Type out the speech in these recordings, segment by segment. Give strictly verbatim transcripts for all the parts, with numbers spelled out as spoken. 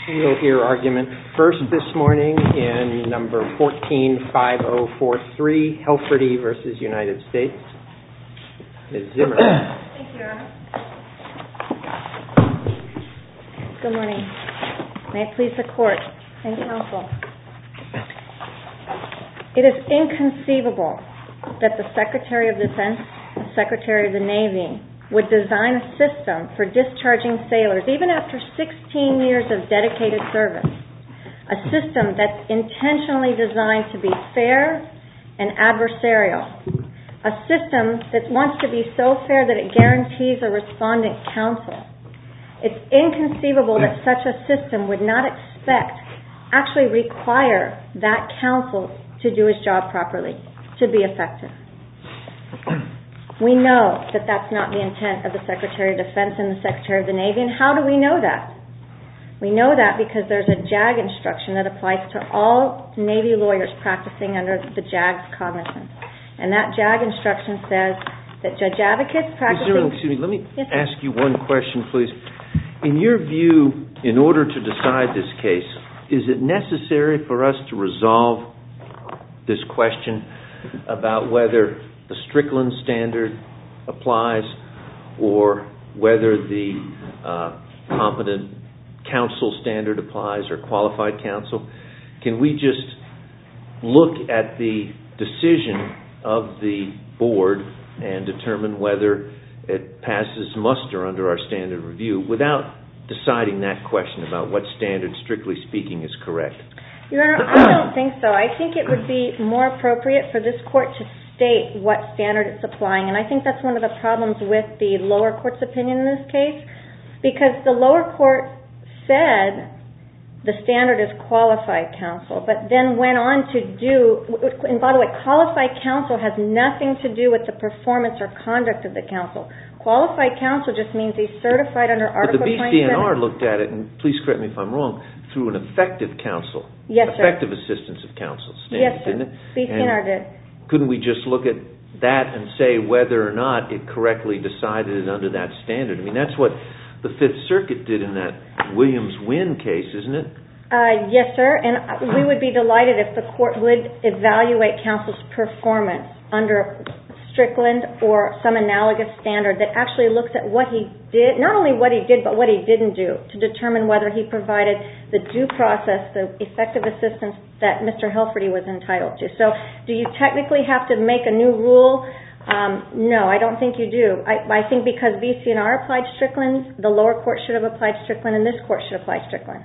We'll hear argument first this morning in number fourteen five oh four three, Helferty v. United States. Miz Zimmer. Thank you, Your Honor. Good morning. May it please the Court and Counsel. It is inconceivable that the Secretary of Defense, the Secretary of the Navy, would design a system for discharging sailors, even after sixteen years of dedicated service, a system that's intentionally designed to be fair and adversarial, a system that wants to be so fair that it guarantees a respondent counsel. It's inconceivable that such a system would not expect, actually require that counsel to do his job properly, to be effective. We know that that's not the intent of the Secretary of Defense and the Secretary of the Navy, and how do we know that? We know that because there's a JAG instruction that applies to all Navy lawyers practicing under the JAG's cognizance. And that JAG instruction says that judge advocates practicing... Excuse me, let me yes, ask you one question, please. In your view, in order to decide this case, is it necessary for us to resolve this question about whether the Strickland standard applies or whether the uh, competent counsel standard applies or qualified counsel? Can we just look at the decision of the board and determine whether it passes muster under our standard review without deciding that question about what standard, strictly speaking, is correct? Your Honor, I don't think so. I think it would be more appropriate for this court to state what standard it's applying, and I think that's one of the problems with the lower court's opinion in this case, because the lower court said the standard is qualified counsel, but then went on to do, and by the way, qualified counsel has nothing to do with the performance or conduct of the counsel. Qualified counsel just means he's certified under Article twenty-seven. But the B C N R looked at it, and please correct me if I'm wrong, through an effective counsel, yes, effective sir. assistance of counsel standard, yes, sir. didn't it? B C N R did. Couldn't we just look at that and say whether or not it correctly decided it under that standard? I mean, that's what the Fifth Circuit did in that Williams-Wynn case, isn't it? Uh, yes, sir, and we would be delighted if the court would evaluate counsel's performance under Strickland or some analogous standard that actually looks at what he did, not only what he did, but what he didn't do, to determine whether he provided the due process, the effective assistance that Mister Helferty was entitled to. So do you technically have to make a new rule? Um, no, I don't think you do. I, I think because B C N R applied Strickland, the lower court should have applied Strickland, and this court should apply Strickland.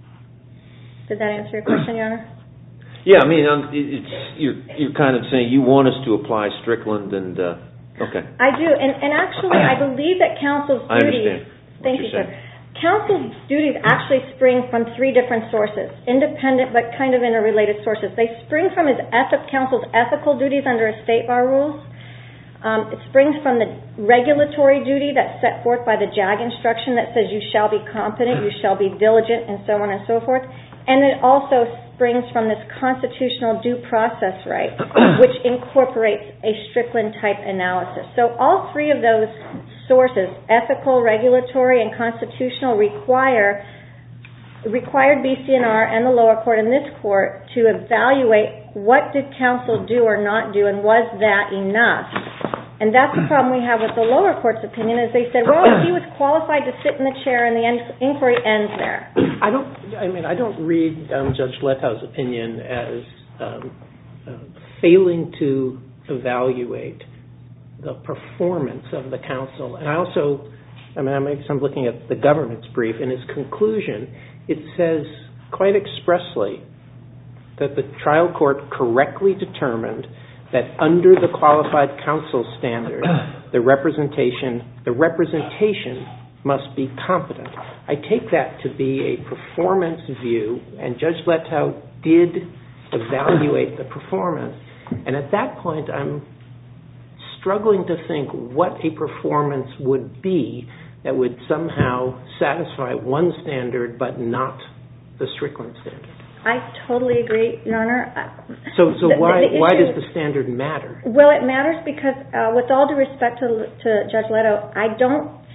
Did that answer your question, Your Honor? Yeah, I mean, um, it's, you're, you're kind of saying you want us to apply Strickland, and uh, okay. I do, and, and actually, I believe that counsel's I duties. understand. Thank you, sir. Counsel's duties actually spring from three different sources, independent but kind of interrelated sources. They spring from his ethic, counsel's ethical duties under state bar rules. Um, it springs from the regulatory duty that's set forth by the JAG instruction that says you shall be competent, you shall be diligent, and so on and so forth. And it also springs from this constitutional due process right, which incorporates a Strickland-type analysis. So all three of those sources, ethical, regulatory, and constitutional, require required B C N R and the lower court and this court to evaluate what did counsel do or not do, and was that enough? And that's the problem we have with the lower court's opinion, is they said, well, he was qualified to sit in the chair, and the end, inquiry ends there. I don't. I mean, I don't read um, Judge Letow's opinion as um, uh, failing to evaluate the performance of the counsel. And I also, I mean, I'm, I'm looking at the government's brief. In its conclusion, it says quite expressly that the trial court correctly determined that under the qualified counsel standard, the representation, the representation must be competent. I take that to be a performance view, and Judge Letow did evaluate the performance. And at that point, I'm struggling to think what a performance would be that would somehow satisfy one standard but not the Strickland standard. I totally agree, Your Honor. So, so the, why the issue, why does the standard matter? Well, it matters because, uh, with all due respect to, to Judge Letow, I don't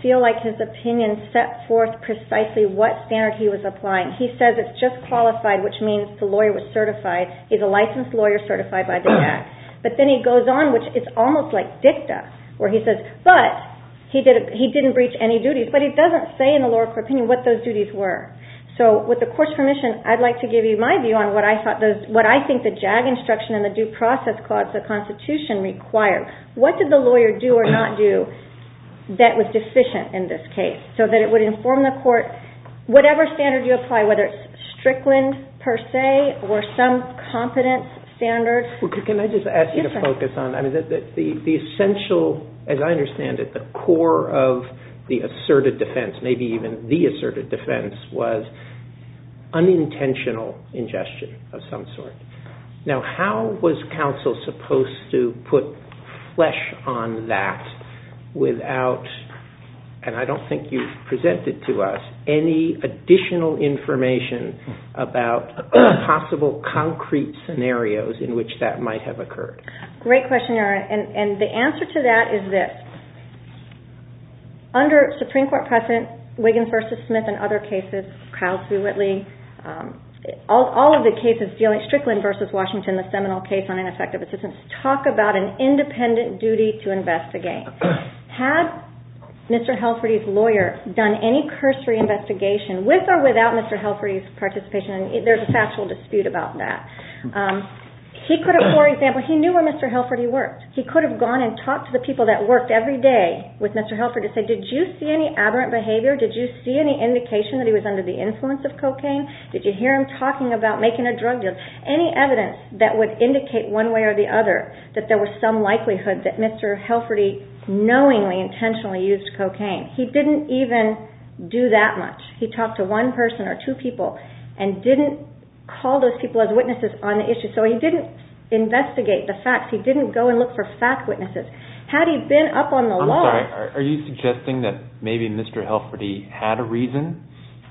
feel like his opinion set forth precisely what standard he was applying. He says it's just qualified, which means the lawyer was certified. He's a licensed lawyer certified by the J A C. But then he goes on, which is almost like dicta, where he says, but he, did, he didn't breach any duties. But he doesn't say in the lower court opinion what those duties were. So with the court's permission, I'd like to give you my view on what I thought those, what I think the J A G instruction and the due process clause of the Constitution required. What did the lawyer do or not do that was deficient in this case, so that it would inform the court, whatever standard you apply, whether it's Strickland per se or some competence standard. Well, can I just ask you yes, to sir. focus on, I mean, the, the, the essential, as I understand it, the core of the asserted defense, maybe even the asserted defense, was unintentional ingestion of some sort. Now, how was counsel supposed to put flesh on that without, and I don't think you've presented to us, any additional information about possible concrete scenarios in which that might have occurred? Great question, Your Honor, and, and the answer to that is this. Under Supreme Court precedent, Wiggins versus Smith and other cases, Krause v. Whitley, um, all, all of the cases dealing, Strickland versus Washington, the seminal case on ineffective assistance, talk about an independent duty to investigate. Had Mister Helferty's lawyer done any cursory investigation, with or without Mister Helferty's participation, and there's a factual dispute about that, um, he could have, for example, he knew where Mister Helferty worked. He could have gone and talked to the people that worked every day with Mister Helferty to say, did you see any aberrant behavior? Did you see any indication that he was under the influence of cocaine? Did you hear him talking about making a drug deal? Any evidence that would indicate one way or the other that there was some likelihood that Mister Helferty knowingly, intentionally used cocaine. He didn't even do that much. He talked to one person or two people and didn't call those people as witnesses on the issue. So he didn't investigate the facts. He didn't go and look for fact witnesses. Had he been up on the I'm law... sorry, are, are you suggesting that maybe Mister Helferty had a reason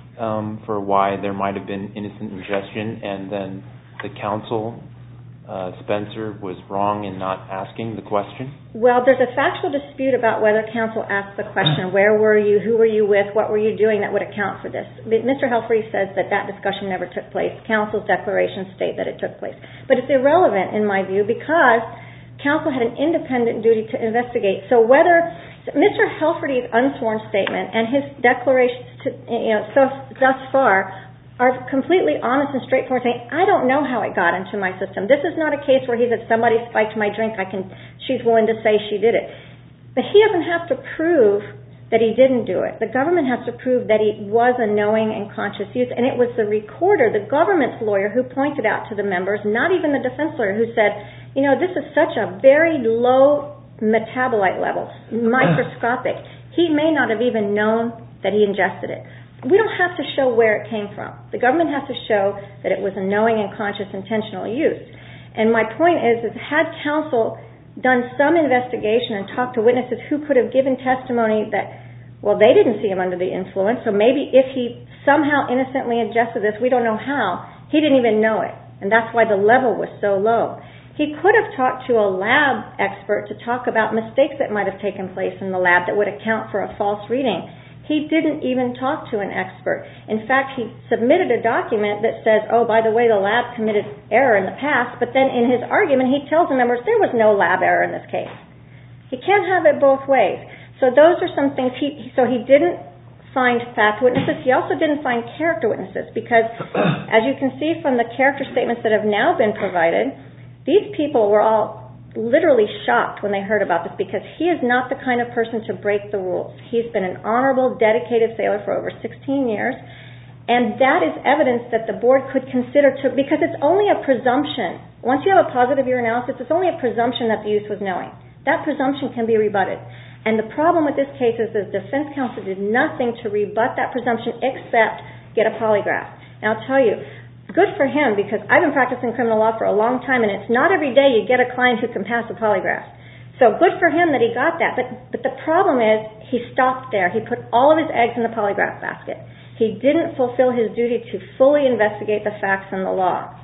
um, for why there might have been innocent ingestion, and then the counsel, uh, Spencer, was wrong in not asking the question? Well, there's a factual dispute about whether counsel asked the question, where were you, who were you with, what were you doing, that would account for this. Mister Helferty says that that discussion never took place. Counsel's declarations state that it took place. But it's irrelevant, in my view, because counsel had an independent duty to investigate. So whether Mister Helferty's unsworn statement and his declarations to, you know, so thus far are completely honest and straightforward, saying, I don't know how it got into my system. This is not a case where he said, somebody spiked my drink, I can, she's willing to say she did it. But he doesn't have to prove that he didn't do it. The government has to prove that he was a knowing and conscious use, and it was the recorder, the government's lawyer, who pointed out to the members, not even the defense lawyer, who said, you know, this is such a very low metabolite level, microscopic. He may not have even known that he ingested it. We don't have to show where it came from. The government has to show that it was a knowing and conscious intentional use. And my point is, is had counsel done some investigation and talked to witnesses who could have given testimony that, well, they didn't see him under the influence, so maybe if he somehow innocently ingested this, we don't know how, he didn't even know it. And that's why the level was so low. He could have talked to a lab expert to talk about mistakes that might have taken place in the lab that would account for a false reading. He didn't even talk to an expert. In fact, he submitted a document that says, oh, by the way, the lab committed error in the past, but then in his argument he tells the members there was no lab error in this case. He can't have it both ways. So those are some things. He, so he didn't find fact witnesses. He also didn't find character witnesses because, as you can see from the character statements that have now been provided, these people were all literally shocked when they heard about this because he is not the kind of person to break the rules. He's been an honorable, dedicated sailor for over sixteen years, and that is evidence that the board could consider to, because it's only a presumption. Once you have a positive urinalysis, it's only a presumption that the use was knowing. That presumption can be rebutted. And the problem with this case is the defense counsel did nothing to rebut that presumption except get a polygraph. And I'll tell you, good for him, because I've been practicing criminal law for a long time, and it's not every day you get a client who can pass a polygraph. So good for him that he got that. But, but the problem is he stopped there. He put all of his eggs in the polygraph basket. He didn't fulfill his duty to fully investigate the facts and the law.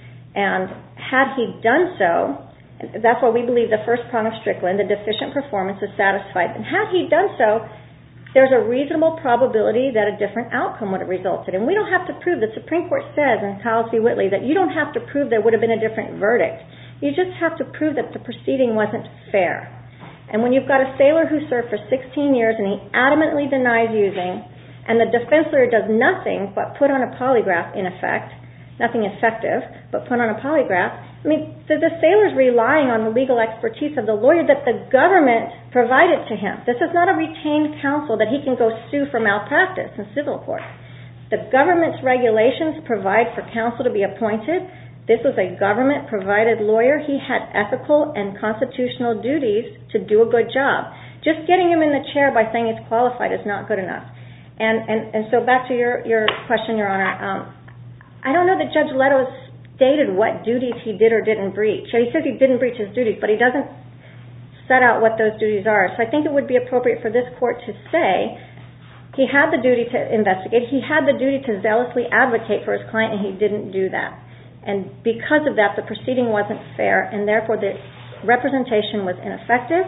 And had he done so, that's why we believe the first prong of Strickland, the deficient performance, is satisfied. And had he done so, there's a reasonable probability that a different outcome would have resulted. And we don't have to prove, the Supreme Court says in Kyles v. Whitley, that you don't have to prove there would have been a different verdict. You just have to prove that the proceeding wasn't fair. And when you've got a sailor who served for sixteen years and he adamantly denies using, and the defense lawyer does nothing but put on a polygraph, in effect, nothing effective, but put on a polygraph, I mean, the, the sailor's relying on the legal expertise of the lawyer that the government provided to him. This is not a retained counsel that he can go sue for malpractice in civil court. The government's regulations provide for counsel to be appointed. This was a government-provided lawyer. He had ethical and constitutional duties to do a good job. Just getting him in the chair by saying he's qualified is not good enough. And and, and so back to your, your question, Your Honor, um, I don't know that Judge Leto stated what duties he did or didn't breach. He says he didn't breach his duties, but he doesn't set out what those duties are. So I think it would be appropriate for this court to say he had the duty to investigate, he had the duty to zealously advocate for his client, and he didn't do that. And because of that, the proceeding wasn't fair, and therefore the representation was ineffective,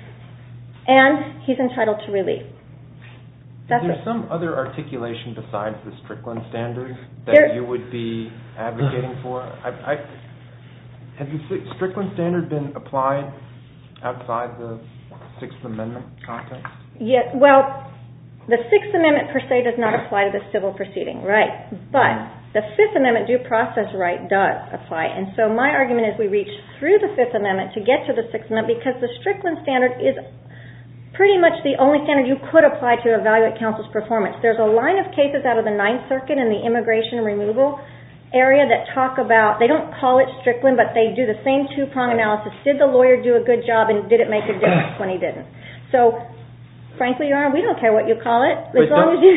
and he's entitled to relief. Is there some other articulation besides the Strickland standard that there, you would be advocating for? I, I, have the Strickland standard been applied outside the Sixth Amendment context? Yeah, well, the Sixth Amendment per se does not apply to the civil proceeding, right? But the Fifth Amendment due process right does apply. And so my argument is we reach through the Fifth Amendment to get to the Sixth Amendment because the Strickland standard is pretty much the only standard you could apply to evaluate counsel's performance. There's a line of cases out of the Ninth Circuit in the immigration removal area that talk about, they don't call it Strickland, but they do the same two-prong analysis. Did the lawyer do a good job, and did it make a difference when he didn't? So, frankly, Your Honor, we don't care what you call it. As long as you...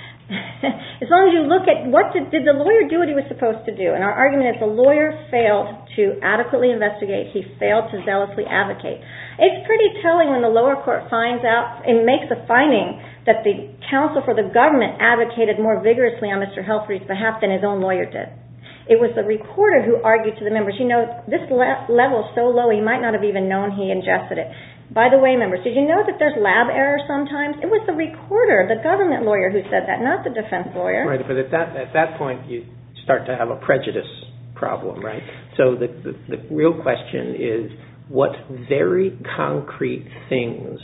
As long as you look at what did, did the lawyer do what he was supposed to do? And our argument is the lawyer failed to adequately investigate. He failed to zealously advocate. It's pretty telling when the lower court finds out and makes a finding that the counsel for the government advocated more vigorously on Mister Helfrich's behalf than his own lawyer did. It was the reporter who argued to the members, you know, this le- level is so low he might not have even known he ingested it. By the way, members, did you know that there's lab error sometimes? It was the recorder, the government lawyer who said that, not the defense lawyer. Right, but at that at that point you start to have a prejudice problem, right? So the, the, the real question is what very concrete things,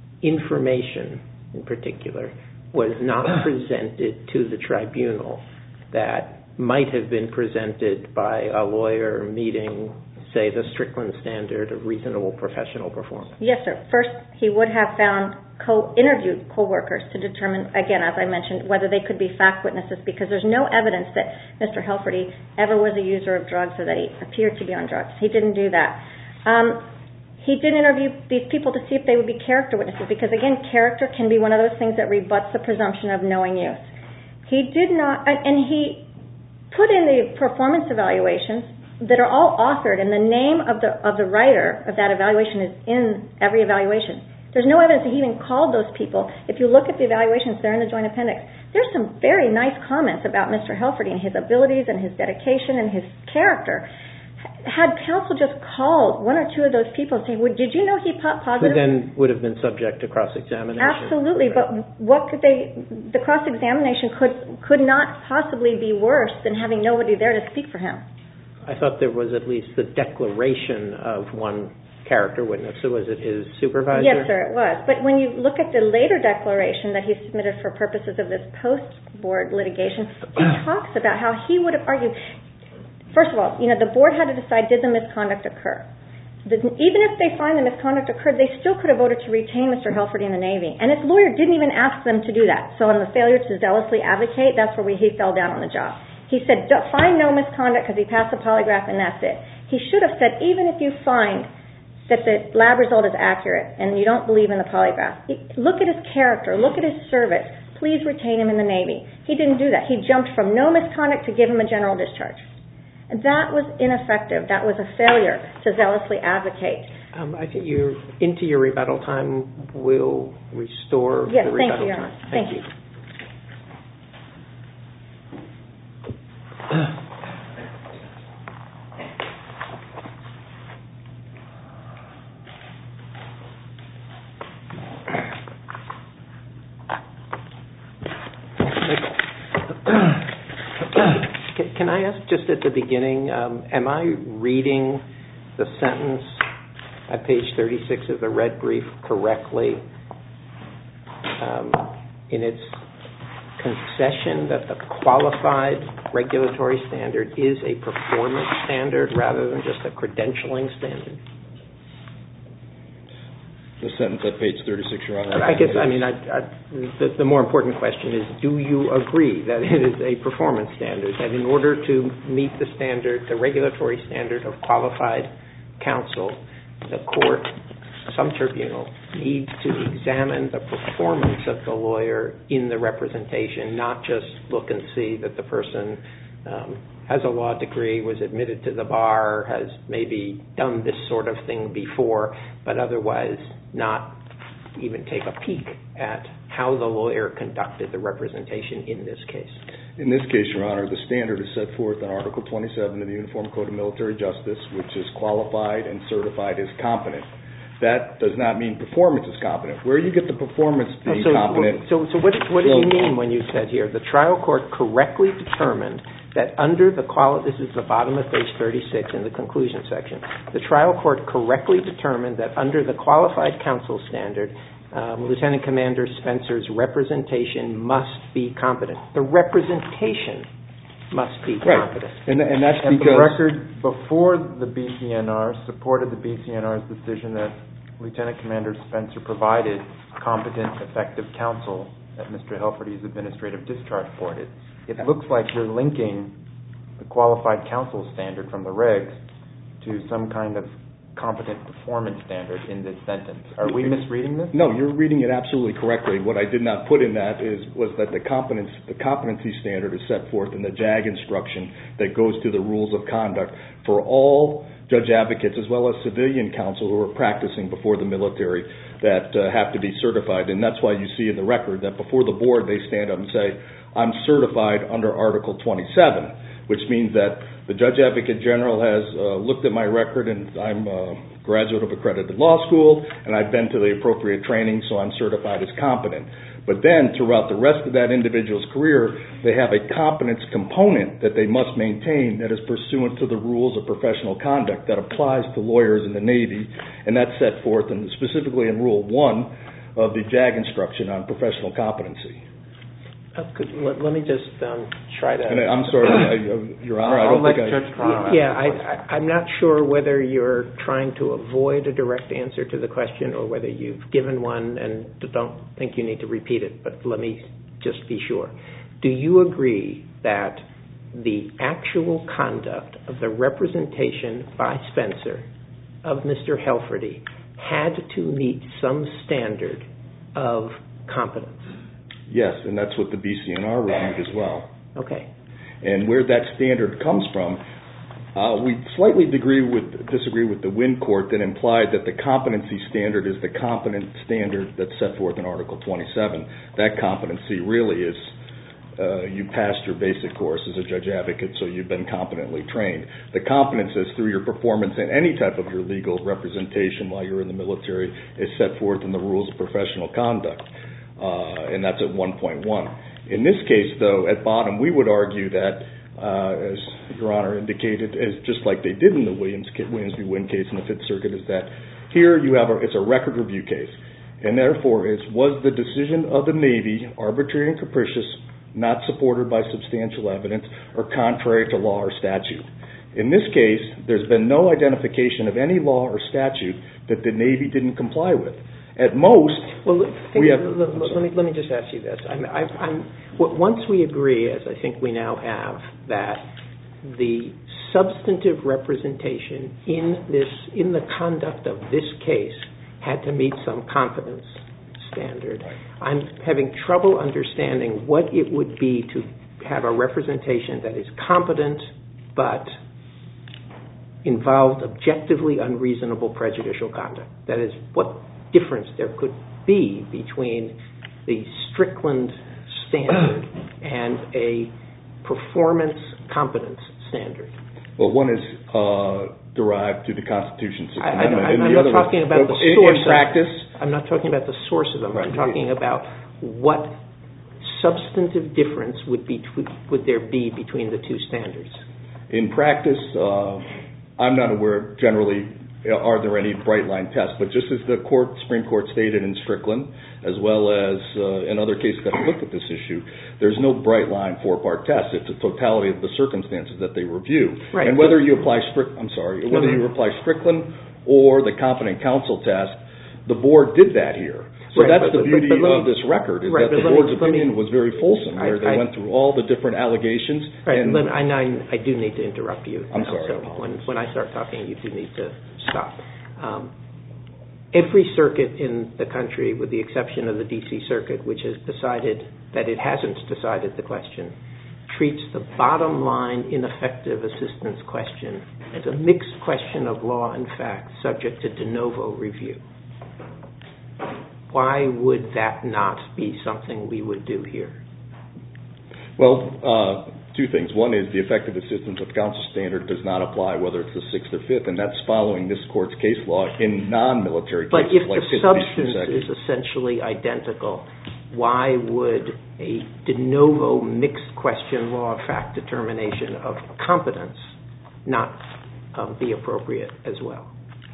information in particular, was not presented to the tribunal that might have been presented by a lawyer meeting, say, the Strickland standard of reasonable professional performance? Yes, sir. First, he would have found co-interviewed co-workers to determine, again, as I mentioned, whether they could be fact witnesses, because there's no evidence that Mister Helferty ever was a user of drugs or that he appeared to be on drugs. He didn't do that. Um, he did interview these people to see if they would be character witnesses, because, again, character can be one of those things that rebuts the presumption of knowing use. He did not, and he put in the performance evaluations that are all authored, and the name of the of the writer of that evaluation is in every evaluation. There's no evidence that he even called those people. If you look at the evaluations, they're in the joint appendix. There's some very nice comments about Mister Helferty and his abilities and his dedication and his character. Had counsel just called one or two of those people and say, well, did you know he popped positive? Who then would have been subject to cross-examination. Absolutely, but what could they, the cross-examination could could not possibly be worse than having nobody there to speak for him. I thought there was at least the declaration of one character witness. So was it his supervisor? Yes, sir, it was. But when you look at the later declaration that he submitted for purposes of this post-board litigation, he talks about how he would have argued. First of all, you know, the board had to decide, did the misconduct occur? The, even if they find the misconduct occurred, they still could have voted to retain Mister Helferty in the Navy. And his lawyer didn't even ask them to do that. So on the failure to zealously advocate, that's where we, he fell down on the job. He said, find no misconduct because he passed the polygraph and that's it. He should have said, even if you find that the lab result is accurate and you don't believe in the polygraph, look at his character, look at his service, please retain him in the Navy. He didn't do that. He jumped from no misconduct to give him a general discharge. And that was ineffective. That was a failure to zealously advocate. Um, I think you're into your rebuttal time. We'll restore yes, the rebuttal thank you, Your time. Honor. Thank, thank you. you. I ask just at the beginning, um, am I reading the sentence at page thirty-six of the red brief correctly um, in its concession that the qualified regulatory standard is a performance standard rather than just a credentialing standard? The sentence at page thirty-six, Your Honor. I guess, I mean, I, I, the, the more important question is, do you agree that it is a performance standard, that in order to meet the standard, the regulatory standard of qualified counsel, the court, some tribunal, needs to examine the performance of the lawyer in the representation, not just look and see that the person um, has a law degree, was admitted to the bar, has maybe done this sort of thing before, but otherwise not even take a peek at how the lawyer conducted the representation in this case. In this case, Your Honor, the standard is set forth in Article twenty-seven of the Uniform Code of Military Justice, which is qualified and certified as competent. That does not mean performance is competent. Where you get the performance being so, competent... So, so what, what did you mean when you said here, the trial court correctly determined that under the quali- this is the bottom of page thirty-six in the conclusion section, the trial court correctly determined that under the qualified counsel standard, um, Lieutenant Commander Spencer's representation must be competent. The representation must be right. competent. And, and that's and because... the record before the B C N R supported the B C N R's decision that Lieutenant Commander Spencer provided competent, effective counsel at Mister Helferty's administrative discharge board. It, it looks like you're linking the qualified counsel standard from the regs to some kind of competent performance standard in this sentence. Are we misreading this? No, you're reading it absolutely correctly. What I did not put in that is was that the competence, the competency standard is set forth in the J A G instruction that goes to the rules of conduct for all judge advocates as well as civilian counsel who are practicing before the military that uh, have to be certified. And that's why you see in the record that before the board they stand up and say, I'm certified under Article twenty-seven, which means that the Judge Advocate General has uh, looked at my record and I'm a graduate of accredited law school and I've been to the appropriate training, so I'm certified as competent. But then throughout the rest of that individual's career, they have a competence component that they must maintain that is pursuant to the rules of professional conduct that applies to lawyers in the Navy, and that's set forth in, specifically in Rule one of the J A G instruction on professional competency. Uh, could, let, let me just um, try to... And I, I'm sorry, I, Your Honor, I don't think I... Yeah, I, I, I'm not sure whether you're trying to avoid a direct answer to the question or whether you've given one and don't think you need to repeat it, but let me just be sure. Do you agree that the actual conduct of the representation by Spencer of Mister Helferty had to meet some standard of competence? Yes, and that's what the B C N R reviewed as well. Okay. And where that standard comes from, uh, we slightly disagree with, disagree with the Wynn Court that implied that the competency standard is the competent standard that's set forth in Article twenty-seven. That competency really is uh, you passed your basic course as a judge advocate, so you've been competently trained. The competence is through your performance in any type of your legal representation while you're in the military is set forth in the rules of professional conduct. Uh, and that's at one point one. In this case, though, at bottom, we would argue that, uh, as Your Honor indicated, as just like they did in the Williams, Williams v. Wynn case in the Fifth Circuit, is that here you have a, it's a record review case. And therefore, is was the decision of the Navy arbitrary and capricious, not supported by substantial evidence, or contrary to law or statute? In this case, there's been no identification of any law or statute that the Navy didn't comply with. At most, well, think, we have... Let, let, me, let me just ask you this. I'm, I, I'm, once we agree, as I think we now have, that the substantive representation in this, in the conduct of this case had to meet some competence standard, I'm having trouble understanding what it would be to have a representation that is competent but involved objectively unreasonable prejudicial conduct. That is, what difference there could be between the Strickland standard and a performance competence standard. Well, one is uh, derived through the Constitution. I, I, I'm, I'm not talking about the source. In practice, I'm not talking about the source of them. Right. I'm talking about what substantive difference would be would there be between the two standards? In practice, uh, I'm not aware generally are there any bright line tests, but just as the court, Supreme Court stated in Strickland, as well as uh, in other cases that have looked at this issue, there's no bright line four-part test. It's a totality of the circumstances that they review. Right. And whether you apply Strick, I'm sorry, whether mm-hmm. you apply Strickland or the competent counsel test, the board did that here. So right, that's but, the beauty but, but of me, this record, is right, that the board's me, opinion me, was very fulsome, where I, they I, went through all the different allegations. Right, and but I, I, I do need to interrupt you. I'm now, sorry. So when, when I start talking, you do need to stop. Um, every circuit in the country, with the exception of the D C Circuit, which has decided that it hasn't decided the question, treats the bottom line ineffective assistance question as a mixed question of law and fact subject to de novo review. Why would that not be something we would do here? Well, uh, two things. One is the effective assistance of counsel standard does not apply whether it's the sixth or fifth, and that's following this court's case law in non-military cases. But if like the substance is essentially identical, why would a de novo mixed question law of fact determination of competence not um, be appropriate as well?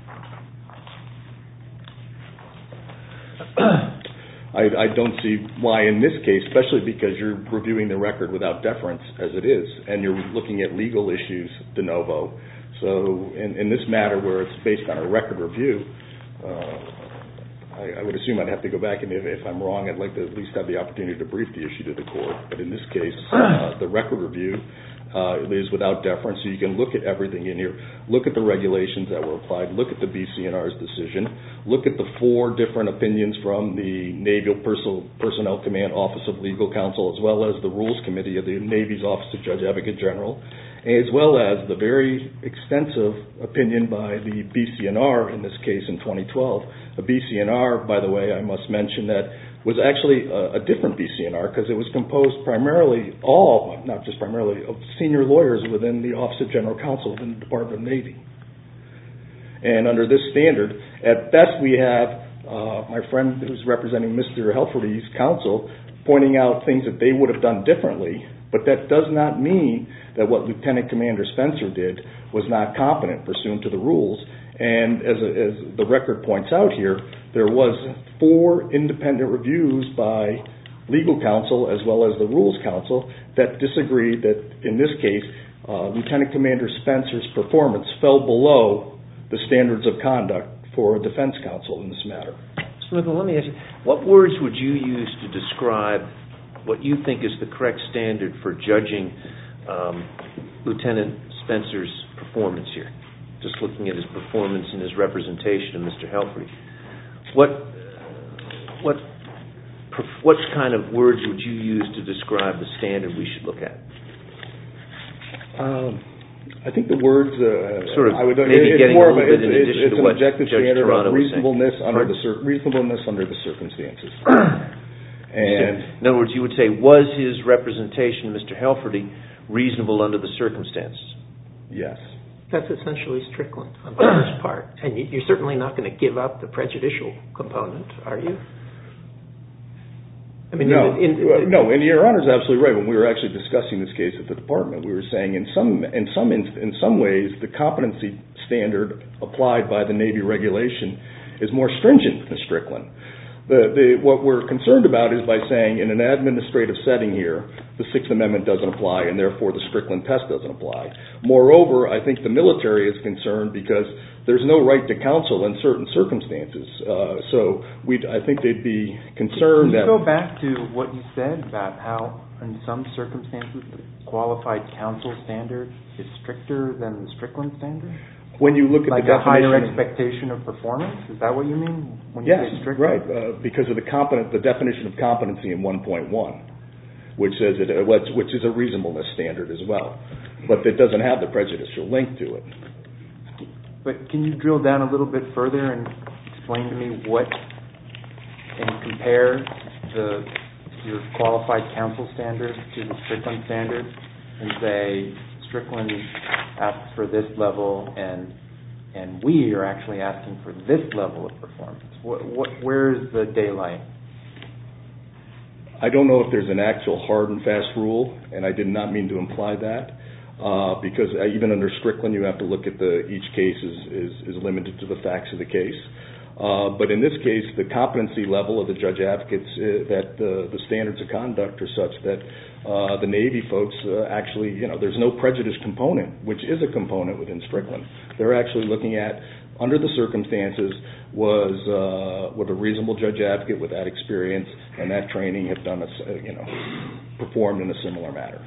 I, I don't see why in this case, especially because you're reviewing the record without deference as it is, and you're looking at legal issues de novo. So in, in this matter where it's based on a record review, uh, I, I would assume I'd have to go back, and if, if I'm wrong, I'd like to at least have the opportunity to brief the issue to the court. But in this case, uh, the record review uh, is without deference, so you can look at everything in here, look at the regulations that were applied, look at the B C N R's decision, look at the four different opinions from the Naval Personnel, Personnel Command Office of Legal Counsel, as well as the Rules Committee of the Navy's Office of Judge Advocate General, as well as the very extensive opinion by the B C N R in this case in twenty twelve. A B C N R, by the way, I must mention that was actually a, a different B C N R because it was composed primarily, all, not just primarily, of senior lawyers within the Office of General Counsel within the Department of Navy. And under this standard, at best we have uh, my friend who's representing Mister Helferty's counsel pointing out things that they would have done differently, but that does not mean that what Lieutenant Commander Spencer did was not competent pursuant to the rules. And as, a, as the record points out here, there was four independent reviews by legal counsel as well as the rules counsel that disagreed that in this case, uh, Lieutenant Commander Spencer's performance fell below the standards of conduct for a defense counsel in this matter. Mister Michael, let me ask you, what words would you use to describe what you think is the correct standard for judging um, Lieutenant Spencer's performance here? Just looking at his performance and his representation of Mister Helferty. What, what, what kind of words would you use to describe the standard we should look at? Um, I think the words uh, sort of I would, maybe it's getting more a little of a, bit in it's, addition it's to an what objective Judge standard Toronto of reasonableness under Pardon? the cir- reasonableness under the circumstances. So, And in other words, you would say, was his representation, Mister Helferty, reasonable under the circumstances? Yes. That's essentially Strickland on the first part. And you're certainly not going to give up the prejudicial component, are you? I mean, no, in, in, in, no, and Your Honor's absolutely right. When we were actually discussing this case at the department, we were saying in some, in some, in some ways, the competency standard applied by the Navy regulation is more stringent than Strickland. The, the, what we're concerned about is by saying in an administrative setting here, the Sixth Amendment doesn't apply and therefore the Strickland test doesn't apply. Moreover, I think the military is concerned because there's no right to counsel in certain circumstances. Uh, so we'd, I think they'd be concerned Can you that... go back to what you said about how in some circumstances the qualified counsel standard is stricter than the Strickland standard? When you look at like the a higher definition, expectation of performance, is that what you mean when you yes, say strict? right, uh, because of the competent, the definition of competency in one point one, which says it, uh, which is a reasonableness standard as well, but it doesn't have the prejudicial link to it. But can you drill down a little bit further and explain to me what, and compare the your qualified counsel standard to the Strickland standard, and say Strickland asks for this level, and and we are actually asking for this level of performance. What, what, where is the daylight? I don't know if there's an actual hard and fast rule, and I did not mean to imply that, uh, because even under Strickland, you have to look at the each case is, is, is limited to the facts of the case. Uh, but in this case, the competency level of the judge advocates, uh, that the, the standards of conduct are such that uh, the Navy folks uh, actually, you know, there's no prejudice component, which is a component within Strickland. They're actually looking at, under the circumstances, was uh, would a reasonable judge advocate with that experience and that training have done, a, you know, performed in a similar manner.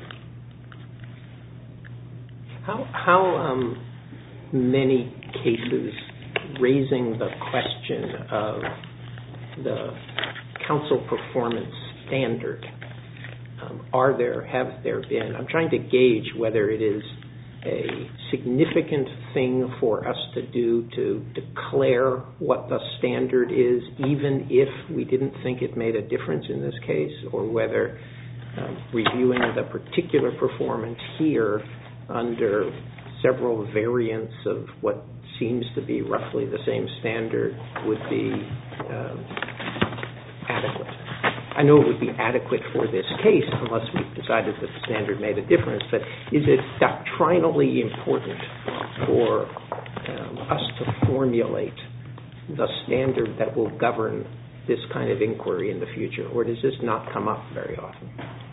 How how um, many cases raising the question of the counsel performance standard um, are there, have there been? I'm trying to gauge whether it is a significant thing for us to do to declare what the standard is, even if we didn't think it made a difference in this case, or whether um, reviewing the particular performance here under several variants of what seems to be roughly the same standard would be um, adequate. I know it would be adequate for this case unless we've decided that the standard made a difference, but is it doctrinally important for um, us to formulate the standard that will govern this kind of inquiry in the future, or does this not come up very often?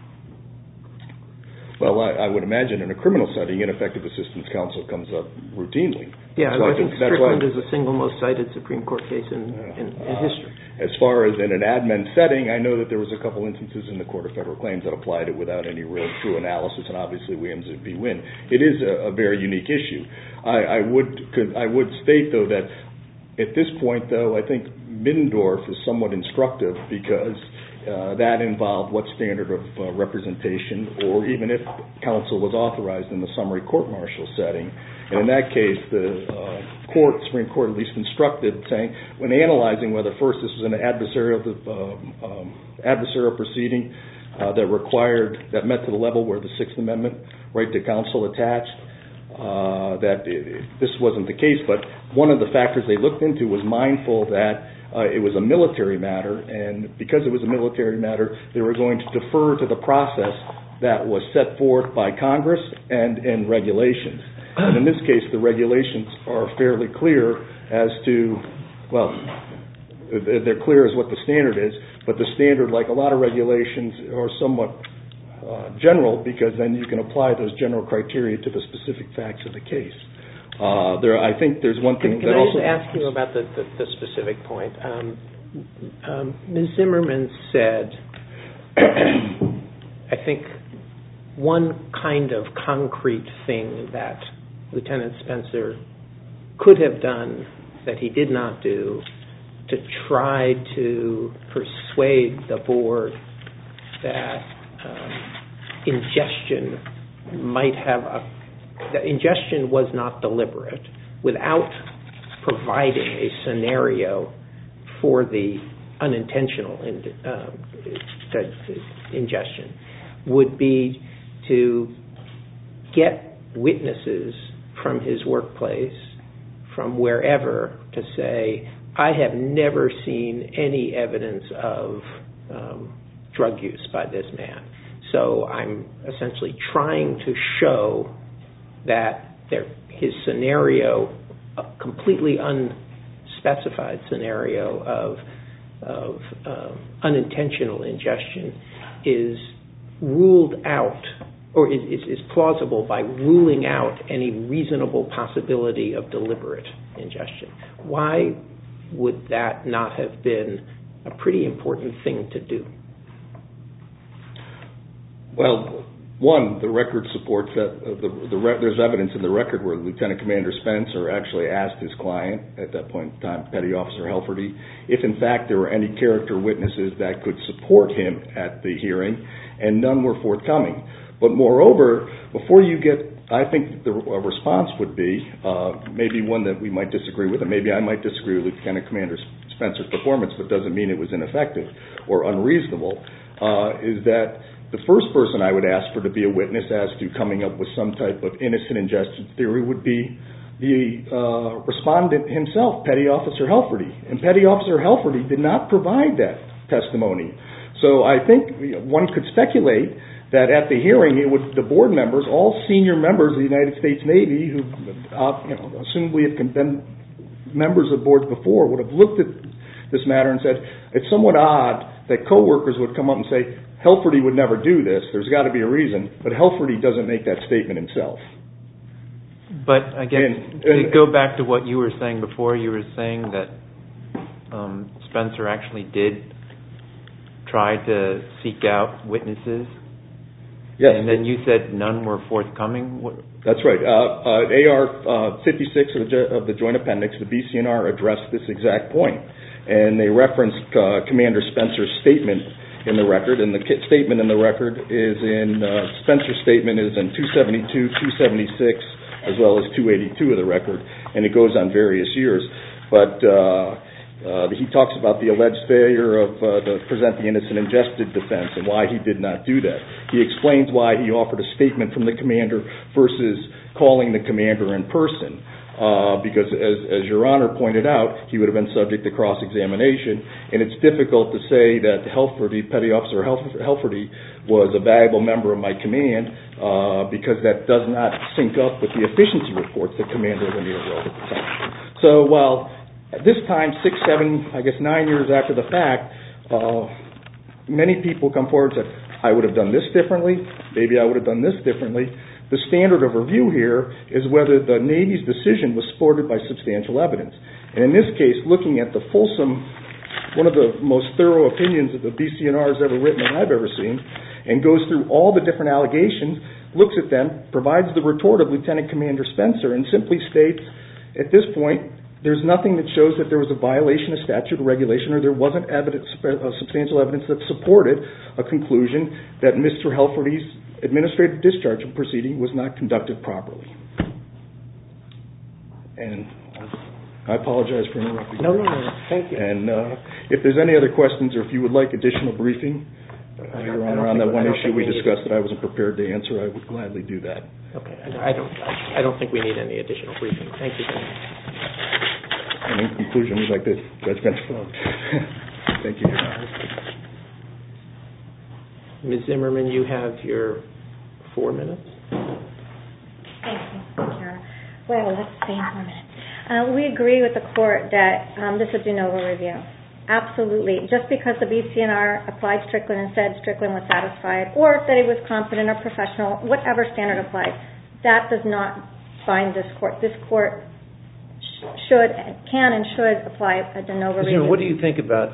Well, I, I would imagine in a criminal setting, ineffective assistance counsel comes up routinely. Yeah, so I, I think Strickland I, is the single most cited Supreme Court case in, uh, in, in history. Uh, as far as in an admin setting, I know that there was a couple instances in the Court of Federal Claims that applied it without any real true analysis, and obviously Williams v. Wynn. It is a, a very unique issue. I, I would could, I would state, though, that at this point, though, I think Middendorf is somewhat instructive because Uh, that involved what standard of uh, representation, or even if counsel was authorized in the summary court-martial setting. And in that case, the uh, court, Supreme Court at least instructed, saying, when analyzing whether first this was an adversarial, uh, um, adversarial proceeding uh, that required, that met to the level where the Sixth Amendment right to counsel attached, uh, that it, it, this wasn't the case. But one of the factors they looked into was mindful that Uh, it was a military matter, and because it was a military matter, they were going to defer to the process that was set forth by Congress and in regulations. And in this case, the regulations are fairly clear as to, well, they're clear as what the standard is, but the standard, like a lot of regulations, are somewhat uh, general, because then you can apply those general criteria to the specific facts of the case. Uh, there, I think there's one thing can, can that I also... Can I just ask you about the, the, the specific point? Um, um, Miz Zimmerman said, I think one kind of concrete thing that Lieutenant Spencer could have done that he did not do to try to persuade the board that um, ingestion might have a The ingestion was not deliberate without providing a scenario for the unintentional in, uh, ingestion would be to get witnesses from his workplace, from wherever, to say, I have never seen any evidence of um, drug use by this man. So I'm essentially trying to show that there, his scenario, a completely unspecified scenario of, of um, unintentional ingestion, is ruled out, or is, is, is plausible by ruling out any reasonable possibility of deliberate ingestion. Why would that not have been a pretty important thing to do? Well, one, the record supports that. Uh, the, the re- there's evidence in the record where Lieutenant Commander Spencer actually asked his client, at that point in time, Petty Officer Helferty, if in fact there were any character witnesses that could support him at the hearing, and none were forthcoming. But moreover, before you get, I think the uh, response would be, uh, maybe one that we might disagree with, and maybe I might disagree with Lieutenant Commander Spencer's performance, but doesn't mean it was ineffective or unreasonable, uh, is that the first person I would ask for to be a witness as to coming up with some type of innocent ingestion theory would be the uh, respondent himself, Petty Officer Helferty. And Petty Officer Helferty did not provide that testimony. So I think one could speculate that at the hearing, it would, the board members, all senior members of the United States Navy, who uh, you know, assumably have been members of boards before, would have looked at this matter and said, it's somewhat odd that coworkers would come up and say, Helferty would never do this. There's got to be a reason. But Helferty doesn't make that statement himself. But I guess and, to and, go back to what you were saying before, you were saying that um, Spencer actually did try to seek out witnesses. Yes. And then you said none were forthcoming? What? That's right. Uh, uh, A R uh, fifty-six of the, of the Joint Appendix, the B C N R addressed this exact point. And they referenced uh, Commander Spencer's statement in the record. And the statement in the record is in, uh, Spencer's statement is in two seventy-two, two seventy-six, as well as two eighty-two of the record. And it goes on various years. But uh, uh, he talks about the alleged failure of uh, to present the innocent ingested defense and why he did not do that. He explains why he offered a statement from the commander versus calling the commander in person. Uh, because as, as Your Honor pointed out, he would have been subject to cross-examination, and it's difficult to say that Helferty, Petty Officer Helferty, was a valuable member of my command uh, because that does not sync up with the efficiency reports that Commander Lanier wrote at the time. So while at this time, six, seven, I guess nine years after the fact, uh, many people come forward and say, I would have done this differently, maybe I would have done this differently. The standard of review here is whether the Navy's decision was supported by substantial evidence. And in this case, looking at the fulsome, one of the most thorough opinions that the B C N R has ever written and I've ever seen, and goes through all the different allegations, looks at them, provides the retort of Lieutenant Commander Spencer, and simply states, at this point, there's nothing that shows that there was a violation of statute or regulation or there wasn't evidence, uh, substantial evidence that supported a conclusion that Mister Helferty's administrative discharge proceeding was not conducted properly. And I apologize for interrupting. No, no, no. Thank you. And uh, if there's any other questions or if you would like additional briefing, uh, Your Honor, on that one issue we discussed that I wasn't prepared to answer, I would gladly do that. Okay. I don't, I don't think we need any additional briefing. Thank you very much. And in conclusion, we'd like to Judge Benchfeld. Thank you, Your Honor. Miz Zimmerman, you have your four minutes. Thank you, Kara. Well, let's stay in four minutes. Uh, we agree with the court that um, this is a de novo review. Absolutely. Just because the B C N R applied Strickland and said Strickland was satisfied, or that it was competent or professional, whatever standard applies, that does not bind this court. This court should, can and should apply a de novo review. What do you think about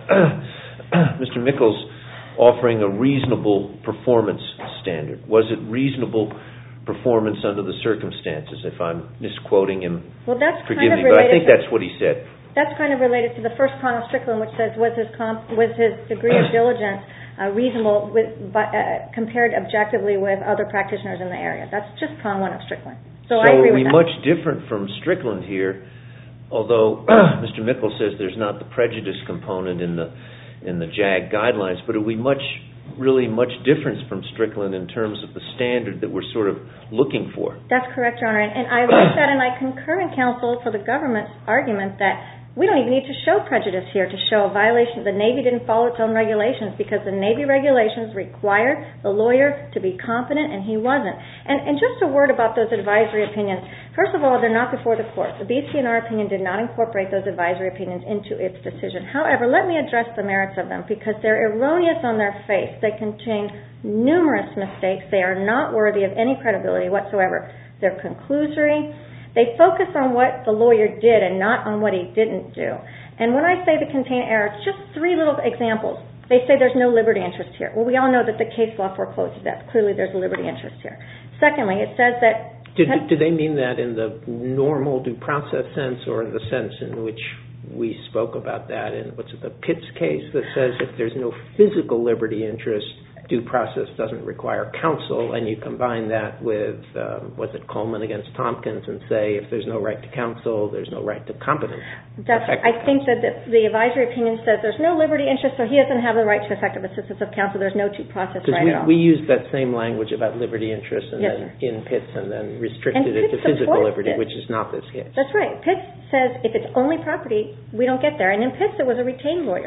Mister Mickles offering a reasonable performance standard? Was it reasonable performance under the circumstances? If I'm misquoting him, well, that's forgive kind of me, but I think to, that's what he said. That's kind of related to the first prong of Strickland, which says was his comp, was his degree of diligence uh, reasonable with, uh, compared objectively with other practitioners in the area. That's just prong one of Strickland. So, so I agree are we with that. much different from Strickland here? Although Mister Mickles says there's not the prejudice component in the in the J A G guidelines, but are we much, really much difference from Strickland in terms of the standard that we're sort of looking for? That's correct, Your Honor, and I like that, and I concur in counsel for the government's argument that we don't even need to show prejudice here to show a violation. The Navy didn't follow its own regulations because the Navy regulations required the lawyer to be competent, and he wasn't. And, and just a word about those advisory opinions. First of all, they're not before the court. The B C N R opinion did not incorporate those advisory opinions into its decision. However, let me address the merits of them because they're erroneous on their face. They contain numerous mistakes. They are not worthy of any credibility whatsoever. They're conclusory. They focus on what the lawyer did and not on what he didn't do. And when I say they contain errors, just three little examples. They say there's no liberty interest here. Well, we all know that the case law forecloses that. Clearly there's a liberty interest here. Secondly, it says that... Did, did they mean that in the normal due process sense or in the sense in which we spoke about that in, what's it, the Pitts case that says if there's no physical liberty interest, due process doesn't require counsel, and you combine that with, um, was it Coleman against Tompkins, and say if there's no right to counsel, there's no right to competence. That's, I think that the, the advisory opinion says there's no liberty interest, so he doesn't have the right to effective assistance of counsel. There's no due process right we, at all. we used that same language about liberty interest and yes, then sir. in Pitts and then restricted and it to physical liberty, it. which is not this case. That's right. Pitts says if it's only property, we don't get there. And in Pitts, it was a retained lawyer.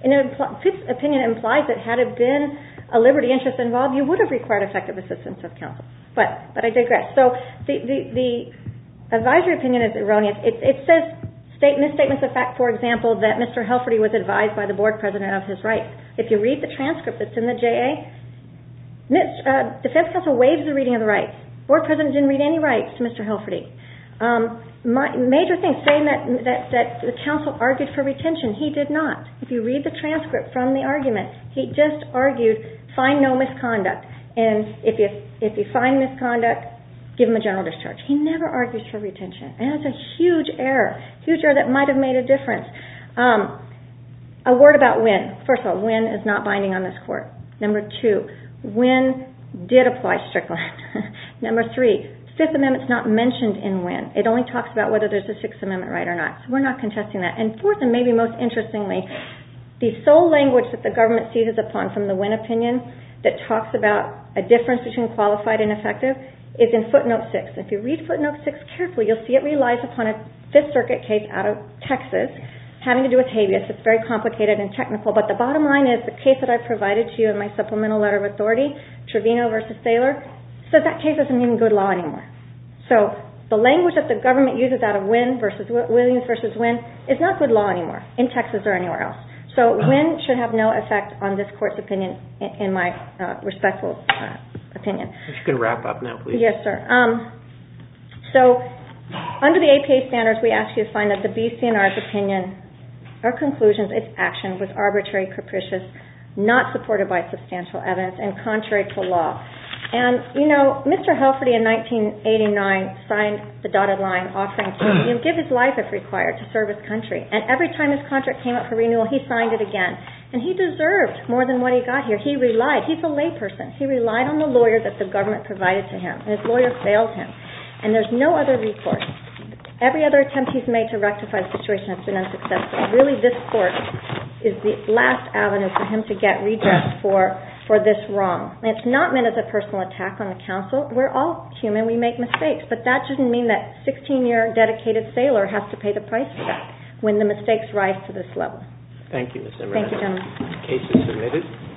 And Pitt's opinion implies that had it been a liberty interest involved, you would have required effective assistance of counsel. But but I digress. So the, the, the advisory opinion is erroneous. It, it says state misstatements of fact, for example, that Mister Helferty was advised by the board president of his rights. If you read the transcript that's in the J A, uh, defense counsel waives the reading of the rights. Board president didn't read any rights to Mister Helferty. Um, my, major things saying that, that that the counsel argued for retention. He did not. If you read the transcript from the argument, he just argued find no misconduct, and if you if you find misconduct, give him a general discharge. He never argues for retention, and that's a huge error, huge error that might have made a difference. Um, a word about Wynn. First of all, Wynn is not binding on this court. Number two, Wynn did apply Strickland. Number three, Fifth Amendment's not mentioned in Wynn. It only talks about whether there's a Sixth Amendment right or not. So we're not contesting that. And fourth, and maybe most interestingly, the sole language that the government seizes upon from the Wynn opinion that talks about a difference between qualified and effective is in footnote six. If you read footnote six carefully, you'll see it relies upon a Fifth Circuit case out of Texas having to do with habeas. It's very complicated and technical, but the bottom line is the case that I provided to you in my supplemental letter of authority, Trevino versus Thaler, says that case isn't even good law anymore. So the language that the government uses out of Wynn versus Williams versus Wynn is not good law anymore in Texas or anywhere else. So Wynn should have no effect on this court's opinion, in, in my uh, respectful uh, opinion. You can wrap up now, please. Yes, sir. Um, so under the A P A standards, we ask you to find that the B C N R's opinion or conclusions, its action was arbitrary, capricious, not supported by substantial evidence, and contrary to law. And, you know, Mister Helferty in nineteen eighty-nine signed the dotted line offering to you know, give his life if required to serve his country. And every time his contract came up for renewal, he signed it again. And he deserved more than what he got here. He relied. He's a layperson. He relied on the lawyer that the government provided to him. And his lawyer failed him. And there's no other recourse. Every other attempt he's made to rectify the situation has been unsuccessful. Really, this court is the last avenue for him to get redress for for this wrong. And it's not meant as a personal attack on the counsel. We're all human. We make mistakes. But that doesn't mean that sixteen-year dedicated sailor has to pay the price for that when the mistakes rise to this level. Thank you, Miz Zimmerman. Thank you, gentlemen. Case is submitted.